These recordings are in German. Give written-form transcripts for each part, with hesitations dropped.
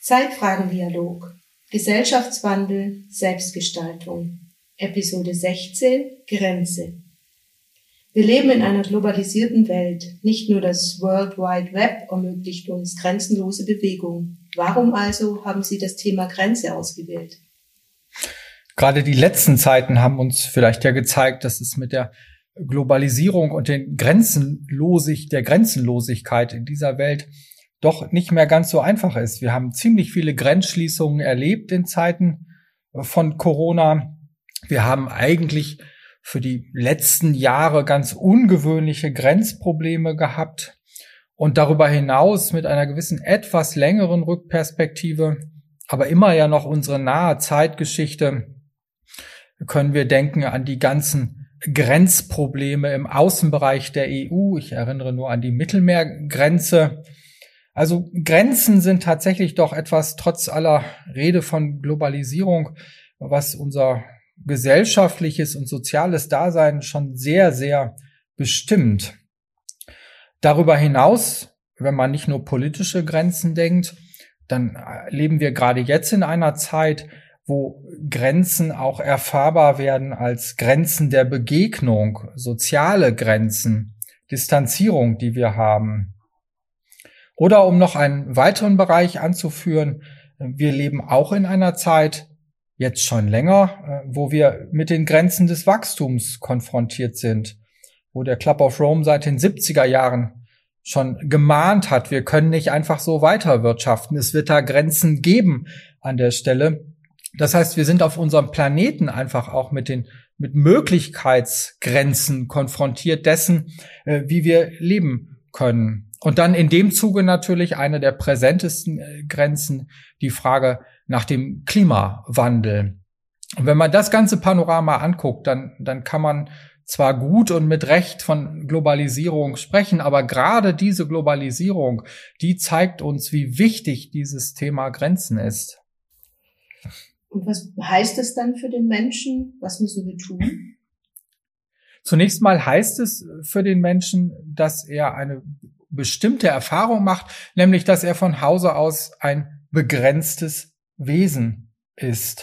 Zeitfragendialog. Gesellschaftswandel, Selbstgestaltung. Episode 16. Grenze. Wir leben in einer globalisierten Welt. Nicht nur das World Wide Web ermöglicht uns grenzenlose Bewegung. Warum also haben Sie das Thema Grenze ausgewählt? Gerade die letzten Zeiten haben uns vielleicht ja gezeigt, dass es mit der Globalisierung und der Grenzenlosigkeit in dieser Welt doch nicht mehr ganz so einfach ist. Wir haben ziemlich viele Grenzschließungen erlebt in Zeiten von Corona. Wir haben eigentlich für die letzten Jahre ganz ungewöhnliche Grenzprobleme gehabt. Und darüber hinaus mit einer gewissen etwas längeren Rückperspektive, aber immer ja noch unsere nahe Zeitgeschichte, können wir denken an die ganzen Grenzprobleme im Außenbereich der EU. Ich erinnere nur an die Mittelmeergrenze. Also Grenzen sind tatsächlich doch etwas, trotz aller Rede von Globalisierung, was unser gesellschaftliches und soziales Dasein schon sehr, sehr bestimmt. Darüber hinaus, wenn man nicht nur politische Grenzen denkt, dann leben wir gerade jetzt in einer Zeit, wo Grenzen auch erfahrbar werden als Grenzen der Begegnung, soziale Grenzen, Distanzierung, die wir haben. Oder um noch einen weiteren Bereich anzuführen, wir leben auch in einer Zeit, jetzt schon länger, wo wir mit den Grenzen des Wachstums konfrontiert sind, wo der Club of Rome seit den 70er Jahren schon gemahnt hat, wir können nicht einfach so weiter wirtschaften, es wird da Grenzen geben an der Stelle. Das heißt, wir sind auf unserem Planeten einfach auch mit Möglichkeitsgrenzen konfrontiert dessen, wie wir leben können. Und dann in dem Zuge natürlich eine der präsentesten Grenzen, die Frage nach dem Klimawandel. Und wenn man das ganze Panorama anguckt, dann kann man zwar gut und mit Recht von Globalisierung sprechen, aber gerade diese Globalisierung, die zeigt uns, wie wichtig dieses Thema Grenzen ist. Und was heißt es dann für den Menschen? Was müssen wir tun? Zunächst mal heißt es für den Menschen, dass er eine bestimmte Erfahrung macht, nämlich dass er von Hause aus ein begrenztes Wesen ist.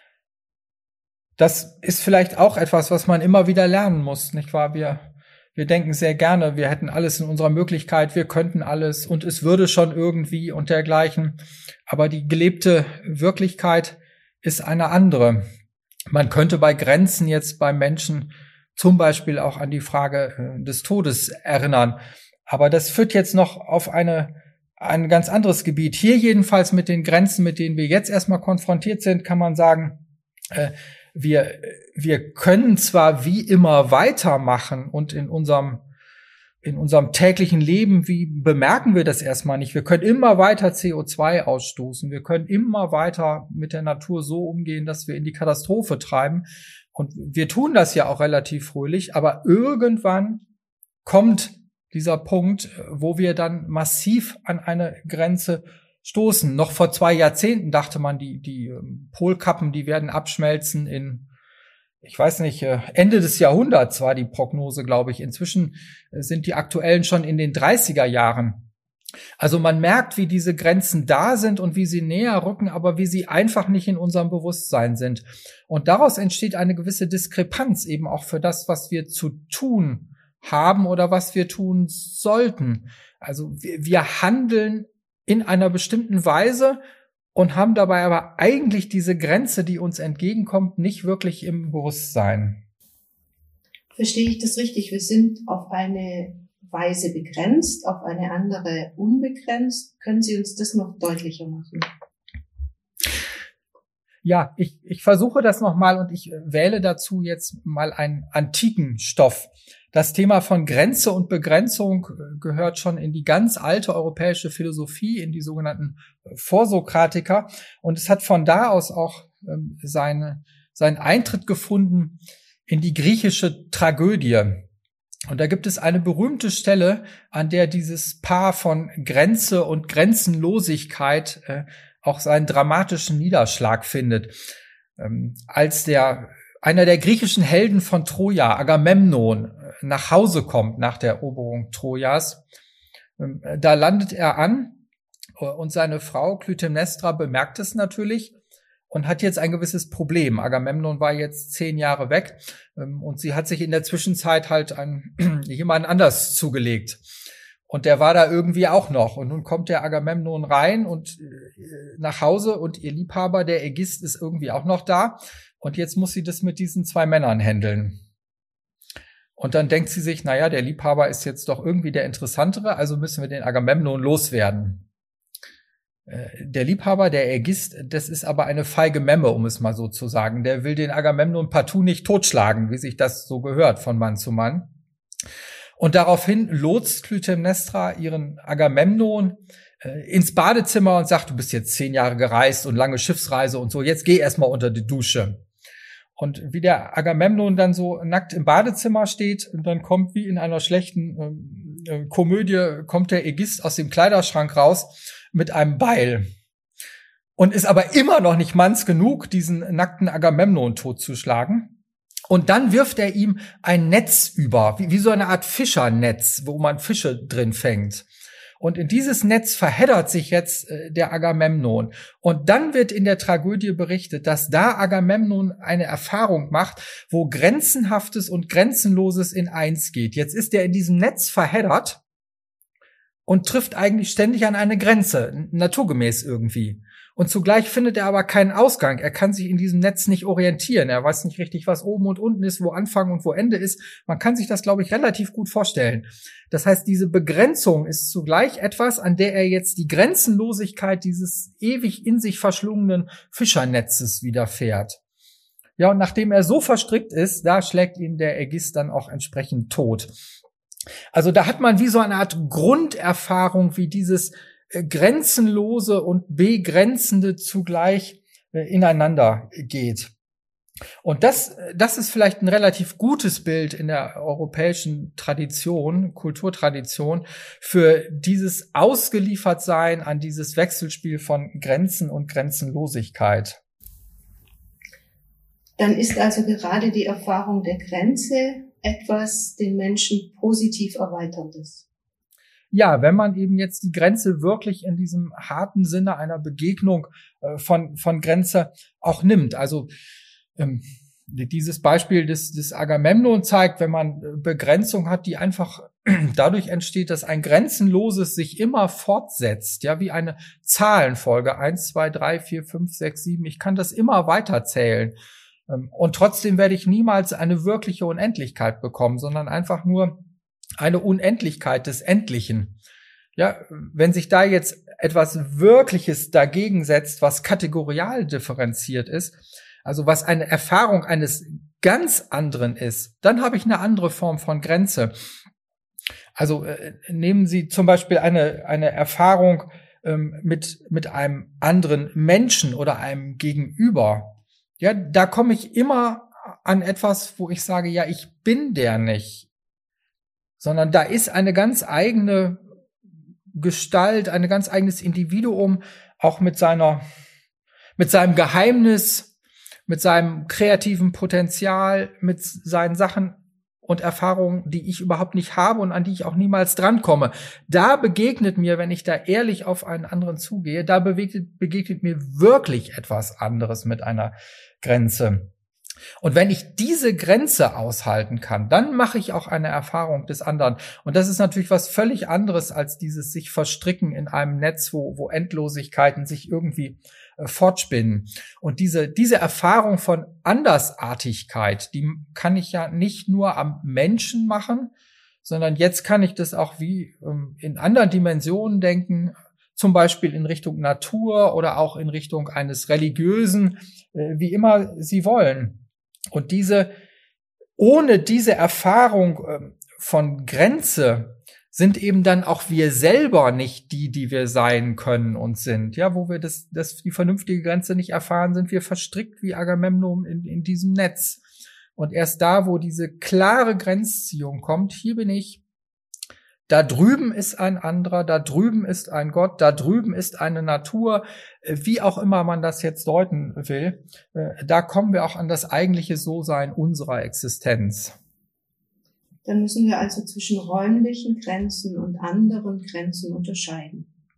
Das ist vielleicht auch etwas, was man immer wieder lernen muss, nicht wahr? Wir denken sehr gerne, wir hätten alles in unserer Möglichkeit, wir könnten alles und es würde schon irgendwie und dergleichen. Aber die gelebte Wirklichkeit ist eine andere. Man könnte bei Grenzen jetzt beim Menschen zum Beispiel auch an die Frage des Todes erinnern. Aber das führt jetzt noch auf ein ganz anderes Gebiet. Hier jedenfalls mit den Grenzen, mit denen wir jetzt erstmal konfrontiert sind, kann man sagen, wir können zwar wie immer weitermachen und in unserem täglichen Leben, wie bemerken wir das erstmal nicht? Wir können immer weiter CO2 ausstoßen. Wir können immer weiter mit der Natur so umgehen, dass wir in die Katastrophe treiben. Und wir tun das ja auch relativ fröhlich. Aber irgendwann kommt dieser Punkt, wo wir dann massiv an eine Grenze stoßen. Noch vor 2 Jahrzehnten dachte man, die Polkappen, die werden abschmelzen in, ich weiß nicht, Ende des Jahrhunderts war die Prognose, glaube ich. Inzwischen sind die aktuellen schon in den 30er Jahren. Also man merkt, wie diese Grenzen da sind und wie sie näher rücken, aber wie sie einfach nicht in unserem Bewusstsein sind. Und daraus entsteht eine gewisse Diskrepanz eben auch für das, was wir zu tun haben oder was wir tun sollten. Also wir handeln in einer bestimmten Weise und haben dabei aber eigentlich diese Grenze, die uns entgegenkommt, nicht wirklich im Bewusstsein. Verstehe ich das richtig? Wir sind auf eine Weise begrenzt, auf eine andere unbegrenzt. Können Sie uns das noch deutlicher machen? Ja, ich versuche das nochmal und ich wähle dazu jetzt mal einen antiken Stoff. Das Thema von Grenze und Begrenzung gehört schon in die ganz alte europäische Philosophie, in die sogenannten Vorsokratiker. Und es hat von da aus auch seinen Eintritt gefunden in die griechische Tragödie. Und da gibt es eine berühmte Stelle, an der dieses Paar von Grenze und Grenzenlosigkeit auch seinen dramatischen Niederschlag findet. Als einer der griechischen Helden von Troja, Agamemnon, nach Hause kommt nach der Eroberung Trojas, da landet er an Und seine Frau Clytemnestra bemerkt es natürlich und hat jetzt ein gewisses Problem. Agamemnon war jetzt 10 Jahre weg und sie hat sich in der Zwischenzeit halt jemanden anders zugelegt. Und der war da irgendwie auch noch. Und nun kommt der Agamemnon rein und nach Hause und ihr Liebhaber, der Ägist, ist irgendwie auch noch da. Und jetzt muss sie das mit diesen 2 Männern handeln. Und dann denkt sie sich, naja, der Liebhaber ist jetzt doch irgendwie der Interessantere, also müssen wir den Agamemnon loswerden. Der Liebhaber, der Ägist, das ist aber eine feige Memme, um es mal so zu sagen. Der will den Agamemnon partout nicht totschlagen, wie sich das so gehört von Mann zu Mann. Und daraufhin lotst Clytemnestra ihren Agamemnon ins Badezimmer und sagt, du bist jetzt 10 Jahre gereist und lange Schiffsreise und so, jetzt geh erstmal unter die Dusche. Und wie der Agamemnon dann so nackt im Badezimmer steht, und dann kommt wie in einer schlechten Komödie, kommt der Ägist aus dem Kleiderschrank raus mit einem Beil und ist aber immer noch nicht manns genug, diesen nackten Agamemnon totzuschlagen. Und dann wirft er ihm ein Netz über, wie so eine Art Fischernetz, wo man Fische drin fängt. Und in dieses Netz verheddert sich jetzt der Agamemnon. Und dann wird in der Tragödie berichtet, dass da Agamemnon eine Erfahrung macht, wo Grenzenhaftes und Grenzenloses in eins geht. Jetzt ist er in diesem Netz verheddert und trifft eigentlich ständig an eine Grenze, naturgemäß irgendwie. Und zugleich findet er aber keinen Ausgang. Er kann sich in diesem Netz nicht orientieren. Er weiß nicht richtig, was oben und unten ist, wo Anfang und wo Ende ist. Man kann sich das, glaube ich, relativ gut vorstellen. Das heißt, diese Begrenzung ist zugleich etwas, an der er jetzt die Grenzenlosigkeit dieses ewig in sich verschlungenen Fischernetzes widerfährt. Ja, und nachdem er so verstrickt ist, da schlägt ihn der Ägist dann auch entsprechend tot. Also da hat man wie so eine Art Grunderfahrung, wie dieses Grenzenlose und Begrenzende zugleich ineinander geht. Und das ist vielleicht ein relativ gutes Bild in der europäischen Tradition, Kulturtradition, für dieses Ausgeliefertsein an dieses Wechselspiel von Grenzen und Grenzenlosigkeit. Dann ist also gerade die Erfahrung der Grenze etwas den Menschen positiv Erweiterndes. Ja, wenn man eben jetzt die Grenze wirklich in diesem harten Sinne einer Begegnung von Grenze auch nimmt. Also dieses Beispiel des Agamemnon zeigt, wenn man Begrenzung hat, die einfach dadurch entsteht, dass ein Grenzenloses sich immer fortsetzt, ja, wie eine Zahlenfolge, 1, 2, 3, 4, 5, 6, 7, ich kann das immer weiter zählen. Und trotzdem werde ich niemals eine wirkliche Unendlichkeit bekommen, sondern einfach nur eine Unendlichkeit des Endlichen. Ja, wenn sich da jetzt etwas Wirkliches dagegen setzt, was kategorial differenziert ist, also was eine Erfahrung eines ganz anderen ist, dann habe ich eine andere Form von Grenze. Also nehmen Sie zum Beispiel eine Erfahrung mit einem anderen Menschen oder einem Gegenüber. Ja, da komme ich immer an etwas, wo ich sage, ja, ich bin der nicht. Sondern da ist eine ganz eigene Gestalt, ein ganz eigenes Individuum, auch mit seinem Geheimnis, mit seinem kreativen Potenzial, mit seinen Sachen und Erfahrungen, die ich überhaupt nicht habe und an die ich auch niemals drankomme. Da begegnet mir, wenn ich da ehrlich auf einen anderen zugehe, da begegnet mir wirklich etwas anderes mit einer Grenze. Und wenn ich diese Grenze aushalten kann, dann mache ich auch eine Erfahrung des anderen. Und das ist natürlich was völlig anderes als dieses sich verstricken in einem Netz, wo Endlosigkeiten sich irgendwie fortspinnen. Und diese Erfahrung von Andersartigkeit, die kann ich ja nicht nur am Menschen machen, sondern jetzt kann ich das auch wie in anderen Dimensionen denken, zum Beispiel in Richtung Natur oder auch in Richtung eines Religiösen, wie immer Sie wollen. Und ohne diese Erfahrung von Grenze sind eben dann auch wir selber nicht die wir sein können und sind. Ja, wo wir die vernünftige Grenze nicht erfahren, sind wir verstrickt wie Agamemnon in diesem Netz. Und erst da, wo diese klare Grenzziehung kommt, hier bin ich, da drüben ist ein anderer, da drüben ist ein Gott, da drüben ist eine Natur, wie auch immer man das jetzt deuten will, da kommen wir auch an das eigentliche So-Sein unserer Existenz. Dann müssen wir also zwischen räumlichen Grenzen und anderen Grenzen unterscheiden.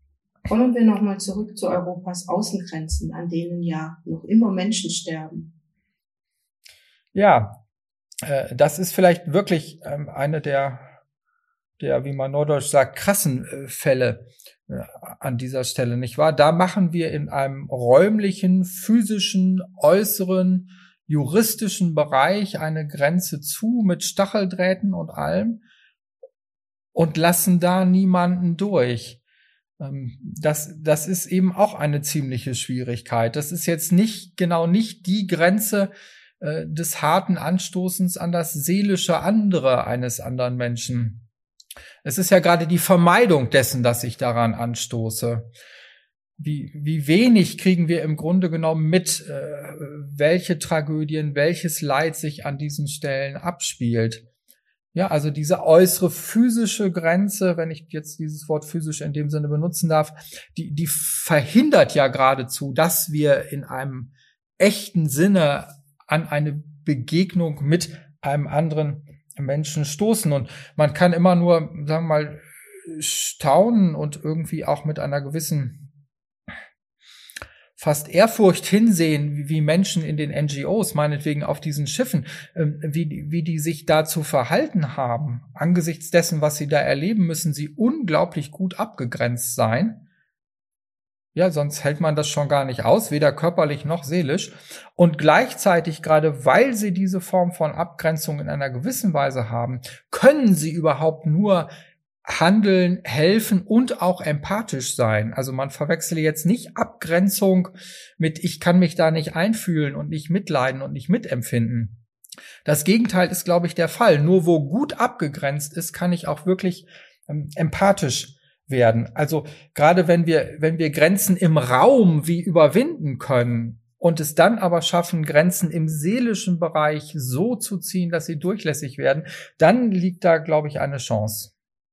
Kommen wir nochmal zurück zu Europas Außengrenzen, an denen ja noch immer Menschen sterben. Ja, das ist vielleicht wirklich eine der, wie man neudeutsch sagt, krassen Fälle an dieser Stelle, nicht wahr? Da machen wir in einem räumlichen, physischen, äußeren, juristischen Bereich eine Grenze zu mit Stacheldrähten und allem und lassen da niemanden durch. Das ist eben auch eine ziemliche Schwierigkeit. Das ist jetzt nicht die Grenze des harten Anstoßens an das seelische andere eines anderen Menschen. Es ist ja gerade die Vermeidung dessen, dass ich daran anstoße. Wie wenig kriegen wir im Grunde genommen mit, welche Tragödien, welches Leid sich an diesen Stellen abspielt. Ja, also diese äußere physische Grenze, wenn ich jetzt dieses Wort physisch in dem Sinne benutzen darf, die verhindert ja geradezu, dass wir in einem echten Sinne an eine Begegnung mit einem anderen Menschen stoßen. Und man kann immer nur, sagen wir mal, staunen und irgendwie auch mit einer gewissen fast Ehrfurcht hinsehen, wie Menschen in den NGOs, meinetwegen auf diesen Schiffen, wie die sich dazu verhalten haben. Angesichts dessen, was sie da erleben, müssen sie unglaublich gut abgegrenzt sein. Ja, sonst hält man das schon gar nicht aus, weder körperlich noch seelisch. Und gleichzeitig, gerade weil sie diese Form von Abgrenzung in einer gewissen Weise haben, können sie überhaupt nur handeln, helfen und auch empathisch sein. Also man verwechsele jetzt nicht Abgrenzung mit ich kann mich da nicht einfühlen und nicht mitleiden und nicht mitempfinden. Das Gegenteil ist, glaube ich, der Fall. Nur wo gut abgegrenzt ist, kann ich auch wirklich empathisch werden. Also gerade wenn wir Grenzen im Raum wie überwinden können und es dann aber schaffen, Grenzen im seelischen Bereich so zu ziehen, dass sie durchlässig werden, dann liegt da, glaube ich, eine Chance.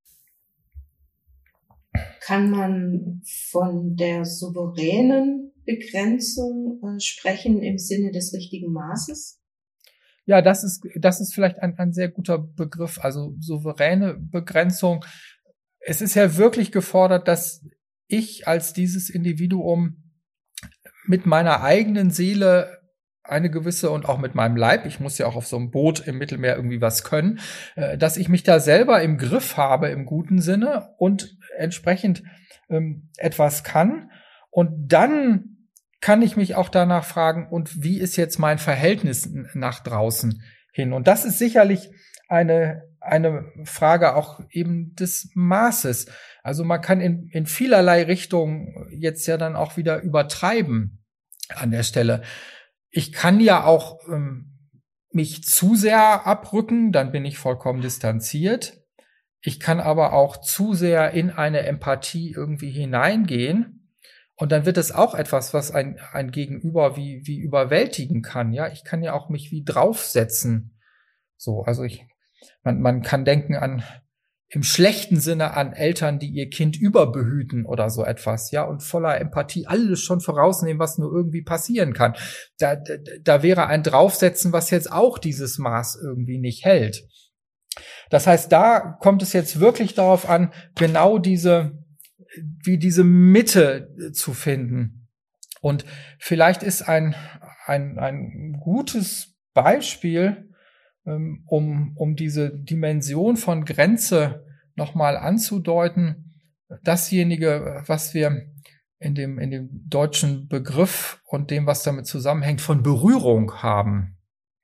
Kann man von der souveränen Begrenzung sprechen im Sinne des richtigen Maßes? Ja, das ist vielleicht ein sehr guter Begriff. Also souveräne Begrenzung. Es ist ja wirklich gefordert, dass ich als dieses Individuum mit meiner eigenen Seele eine gewisse und auch mit meinem Leib, ich muss ja auch auf so einem Boot im Mittelmeer irgendwie was können, dass ich mich da selber im Griff habe im guten Sinne und entsprechend etwas kann. Und dann kann ich mich auch danach fragen, und wie ist jetzt mein Verhältnis nach draußen hin? Und das ist sicherlich eine Frage auch eben des Maßes. Also man kann in vielerlei Richtungen jetzt ja dann auch wieder übertreiben an der Stelle. Ich kann ja auch mich zu sehr abrücken, dann bin ich vollkommen distanziert. Ich kann aber auch zu sehr in eine Empathie irgendwie hineingehen. Und dann wird es auch etwas, was ein Gegenüber wie überwältigen kann. Ja, ich kann ja auch mich wie draufsetzen. So, also man kann denken im schlechten Sinne an Eltern, die ihr Kind überbehüten oder so etwas, ja, und voller Empathie alles schon vorausnehmen, was nur irgendwie passieren kann. Da wäre ein Draufsetzen, was jetzt auch dieses Maß irgendwie nicht hält. Das heißt, da kommt es jetzt wirklich darauf an, genau diese Mitte zu finden. Und vielleicht ist ein gutes Beispiel, um diese Dimension von Grenze nochmal anzudeuten, dasjenige, was wir in dem deutschen Begriff und dem, was damit zusammenhängt, von Berührung haben.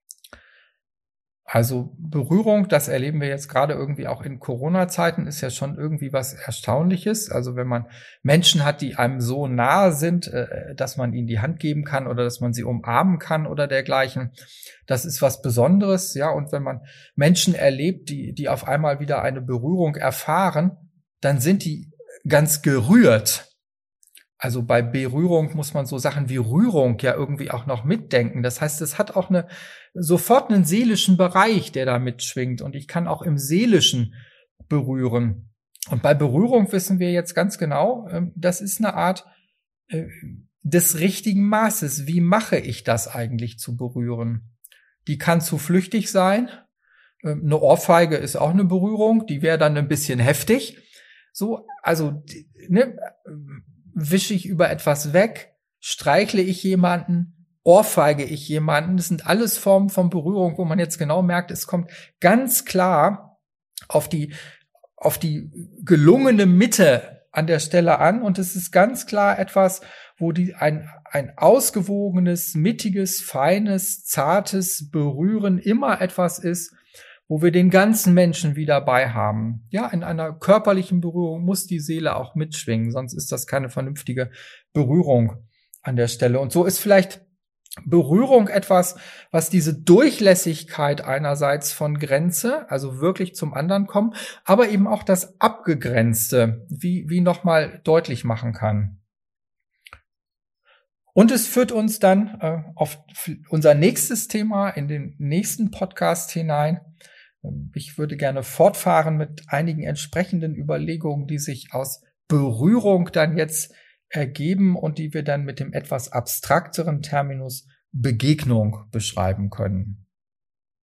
Also Berührung, das erleben wir jetzt gerade irgendwie auch in Corona-Zeiten, ist ja schon irgendwie was Erstaunliches. Also wenn man Menschen hat, die einem so nahe sind, dass man ihnen die Hand geben kann oder dass man sie umarmen kann oder dergleichen, das ist was Besonderes, ja. Und wenn man Menschen erlebt, die auf einmal wieder eine Berührung erfahren, dann sind die ganz gerührt. Also bei Berührung muss man so Sachen wie Rührung ja irgendwie auch noch mitdenken. Das heißt, es hat auch sofort einen seelischen Bereich, der da mitschwingt. Und ich kann auch im Seelischen berühren. Und bei Berührung wissen wir jetzt ganz genau, das ist eine Art des richtigen Maßes. Wie mache ich das eigentlich zu berühren? Die kann zu flüchtig sein. Eine Ohrfeige ist auch eine Berührung. Die wäre dann ein bisschen heftig. So, also, ne, wische ich über etwas weg, streichle ich jemanden, ohrfeige ich jemanden. Das sind alles Formen von Berührung, wo man jetzt genau merkt, es kommt ganz klar auf die gelungene Mitte an der Stelle an. Und es ist ganz klar etwas, wo ein ausgewogenes, mittiges, feines, zartes Berühren immer etwas ist, wo wir den ganzen Menschen wieder bei haben. Ja, in einer körperlichen Berührung muss die Seele auch mitschwingen, sonst ist das keine vernünftige Berührung an der Stelle. Und so ist vielleicht Berührung etwas, was diese Durchlässigkeit einerseits von Grenze, also wirklich zum anderen kommen, aber eben auch das Abgegrenzte, wie nochmal deutlich machen kann. Und es führt uns dann auf unser nächstes Thema in den nächsten Podcast hinein. Ich würde gerne fortfahren mit einigen entsprechenden Überlegungen, die sich aus Berührung dann jetzt ergeben und die wir dann mit dem etwas abstrakteren Terminus Begegnung beschreiben können.